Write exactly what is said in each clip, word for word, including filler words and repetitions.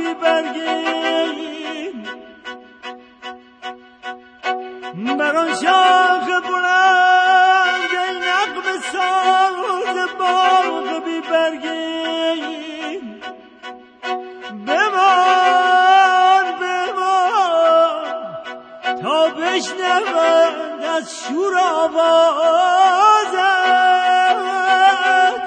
بی برگی بر آن شاخ بلند ای نغمه ساز باغ بی برگی بمان بمان تا بشنوند از شور آوازت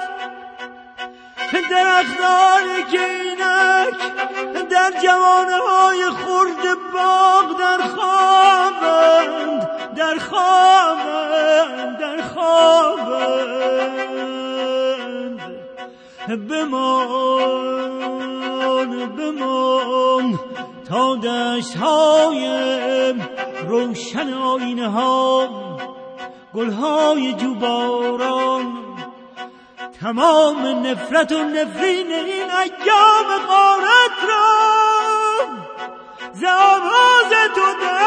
درختان که اینک در جوانهای خرد باغ در خوابند در خوابند در خوابند بمان بمان تا دشت‌های روشن آینه ها گلهای جوباران تمام نفرت و نفرین این ایام غارت را ز آواز تو در